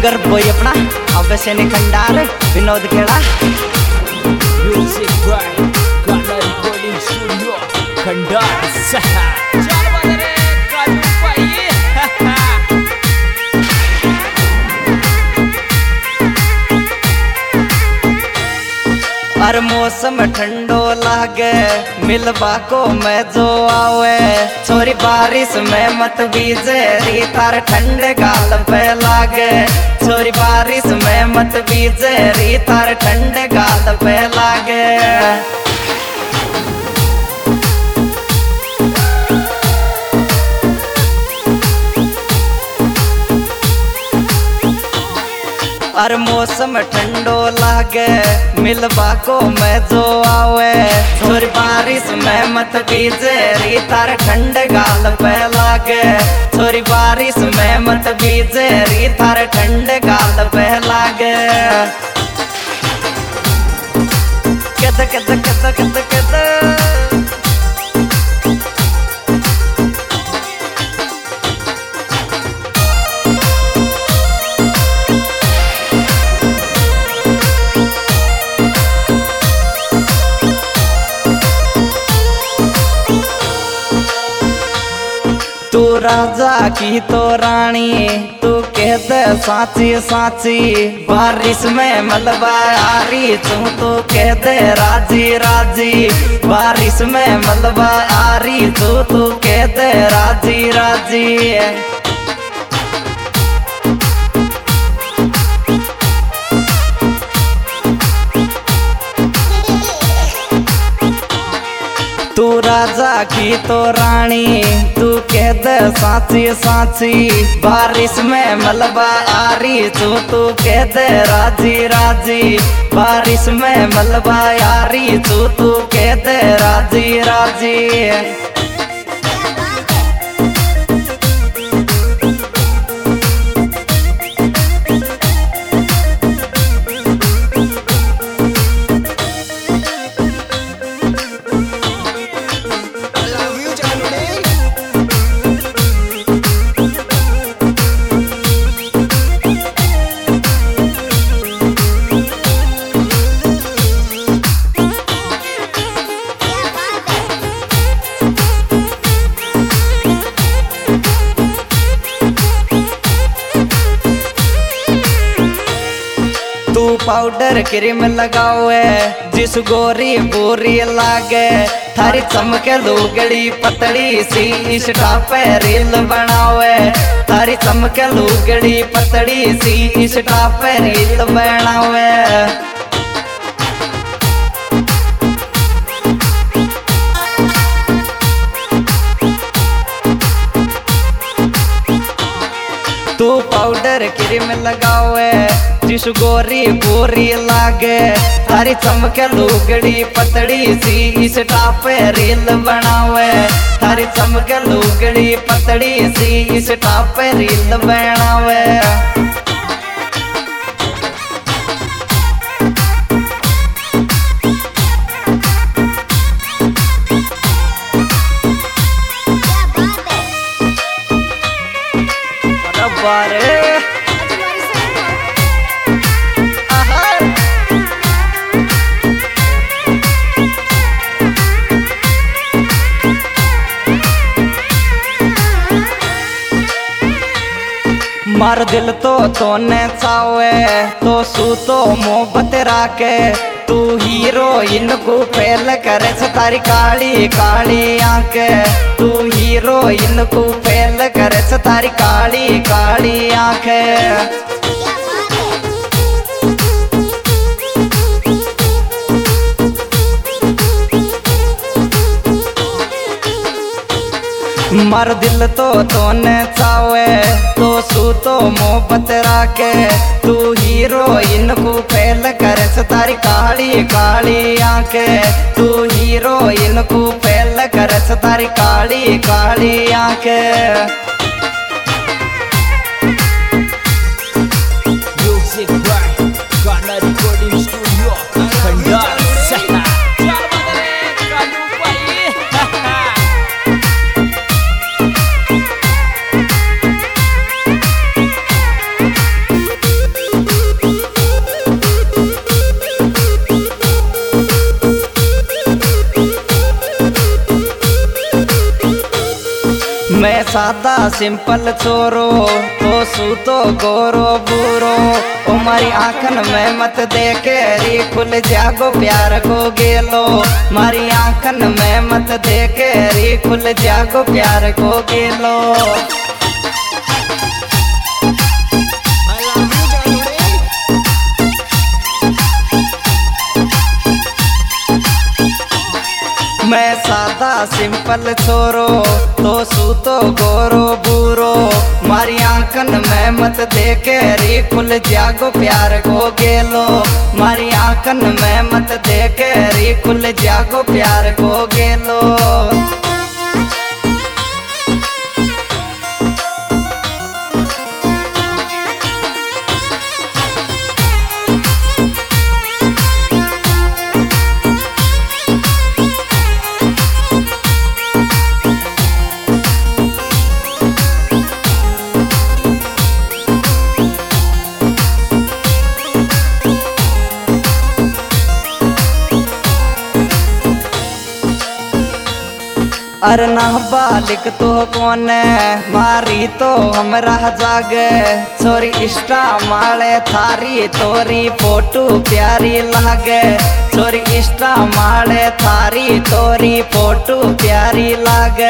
Singer boy अपना अब से Khandar Vinod Kheda music by Gana recording studio Khandar चल बदरे कालू भाई और मौसम ठंडो लागे मिलवा को मैं जो आवे छोरी बारिश में मत भीजे री तार ठंडे गाल पे लागे छोरी बारिश में मत भीजे री तार ठंडे गाल पे लागे और मौसम ठंडो लागे मिलवा को मैं जो आवे छोरी बारिश में मत भीजे री तार ठंडे गाल पे लागे छोरी बारिश में मत भीजे री तार ठंडे गाल पे लागे कद कद कद कद कद तू राजा की तो रानी तू कहते साची साची बारिश में मलबा आरी तू कहते राजी राजी बारिश में मलबा आरी तू कहते राजी राजी तू राजा की तो रानी तू कहते साची साची बारिश में मलबा आरी तू कहते राजी राजी बारिश में मलबा आरी तू कहते राजी राजी तू पाउडर क्रीम लगावे जिस गोरी बोरी लागे थारी चमके लुगड़ी पतड़ी सी इंस्टा पे रील बनावे थारी चमके लुगड़ी पतड़ी सी इंस्टा पे रील बनावे तू पाउडर क्रीम लगावे जिस गोरी बोरी लागे थारी चमके लुगड़ी पतड़ी सी इंस्टा पे रील बनावे थारी चमके लुगड़ी पतड़ी सी इंस्टा पे रील बनावे बारे मार दिल तो ने चावे तो सू तो मोहब्बत राके तू हीरोइन को फेल करे तारी काली काली आंखें तू हीरोइन को फेल करे तारी काली काली आंखें मर दिल तो ने चावे तो सू तो मोहब्बत राके तू हीरोइन को फेल करे तारी काली काली आंखें तू हीरोइन को फेल करे तारी काली काली आंखें music by Gana recording studio Khandar सादा सिंपल छोरो तो सूतो गोरो बूरो। ओ मारी आंखन में मत देखे री खुल जागो प्यार को गेलो। मारी आंखन में मत देखे री खुल जागो प्यार को गेलो। मैं सादा सिंपल छोरो तो सूतो गोरो बूरो। मारी आंखन में मत देखे री खुल जागो प्यार को गेलो। मारी आंखन में मत देखे री खुल जागो प्यार को गेलो। अरे ना बालिक तो कौन मारी तो हमरा जागे। छोरी इष्टा माले थारी तोरी फोटो प्यारी लागे। छोरी इष्टा माले थारी तोरी फोटो प्यारी लागे।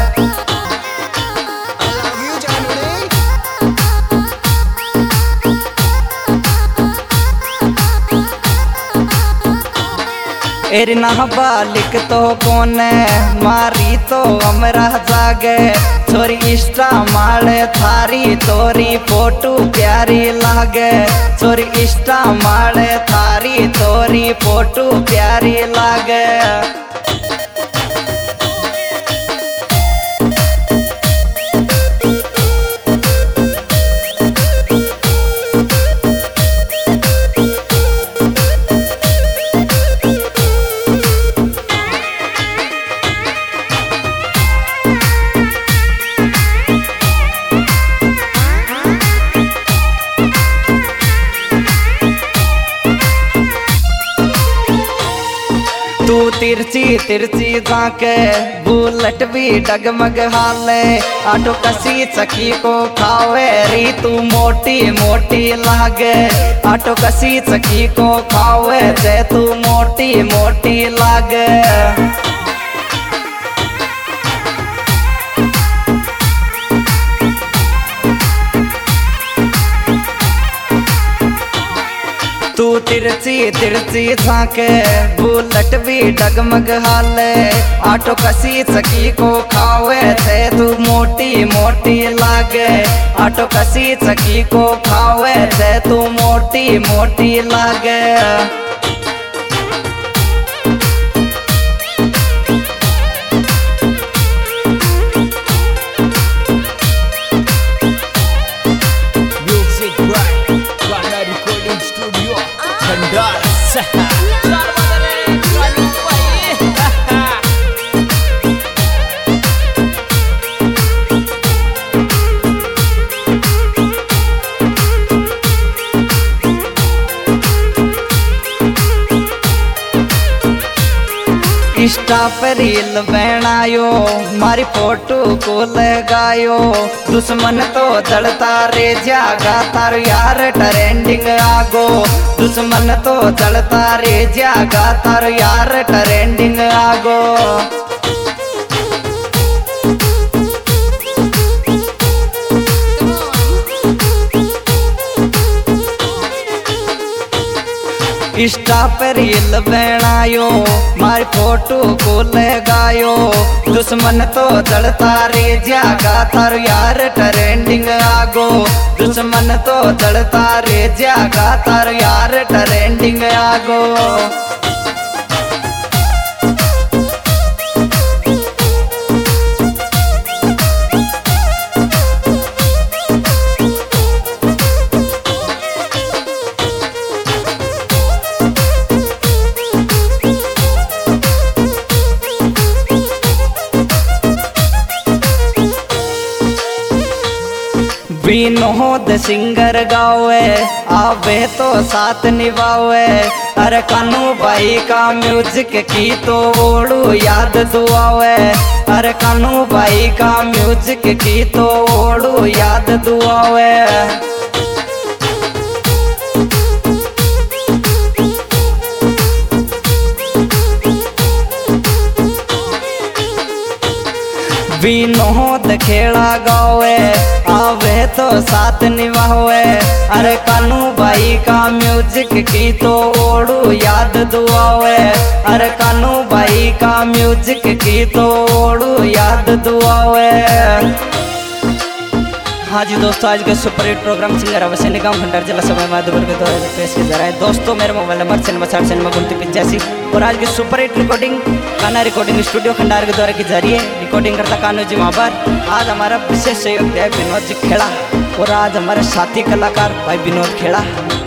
एरी ना बालिक तो कौन मारी तो हमरा जागे। छोरी इष्टा माले थारी तोरी फोटो प्यारी लागे। छोरी इष्टा माले थारी तोरी फोटो प्यारी लागे। तू तिरछी तिरछी जाके बुलेट भी डगमग हाले। आटो कसी चकी को खावे री तू मोटी मोटी लागे। आटो कसी चकी को खावे जे तू मोटी मोटी लागे। तू तिरछी तिरछी झांके बुलेट भी डगमग हाले। आटो कसी चकी को खावे थे तू मोटी मोटी लागे। आटो कसी चकी को खावे थे तू मोटी मोटी लागे। इंस्टा पर रील बनायो मारी फोटो को लगायो। दुश्मन तो जलता रे जागा तार यार ट्रेंडिंग आगो। दुश्मन तो जलता रे जागा तार यार ट्रेंडिंग आगो। इंस्टा पर रील बनायो मारी फोटो को लगायो। दुश्मन तो जलता रे जागा तार यार ट्रेंडिंग आगो। दुश्मन तो जलता रे जागा तार यार ट्रेंडिंग आगो। विनोद सिंगर गावे आवे तो साथ निभावे। अरे कानू भाई का म्यूजिक की तो ओड़ू याद दुआवे, अरे कानू भाई का म्यूजिक की तो ओड़ू याद दुआवे। विनोद खेड़ा गावे आवे तो साथ निभावे, अरे कानू भाई का म्यूजिक की तो ओड़ू याद दुआवे, अरे कानू भाई का म्यूजिक की तो ओड़ू याद दुआवे। हाँ जी दोस्तों, आज के सुपर हिट प्रोग्राम सिंगर अवश्य निगम खंडार जिला समय माधोपुर के द्वारा पेश किया जा रहा है। दोस्तों मेरे मोबाइल नंबर 9660 और आज की super hit recording Kanha recording studio Khandar के द्वारा की जा रही है। रिकॉर्डिंग करता कान्हू जी महाबर। आज हमारा विशेष सहयोग है विनोद जी खेड़ा और आज हमारे साथी कलाकार भाई विनोद खेड़ा।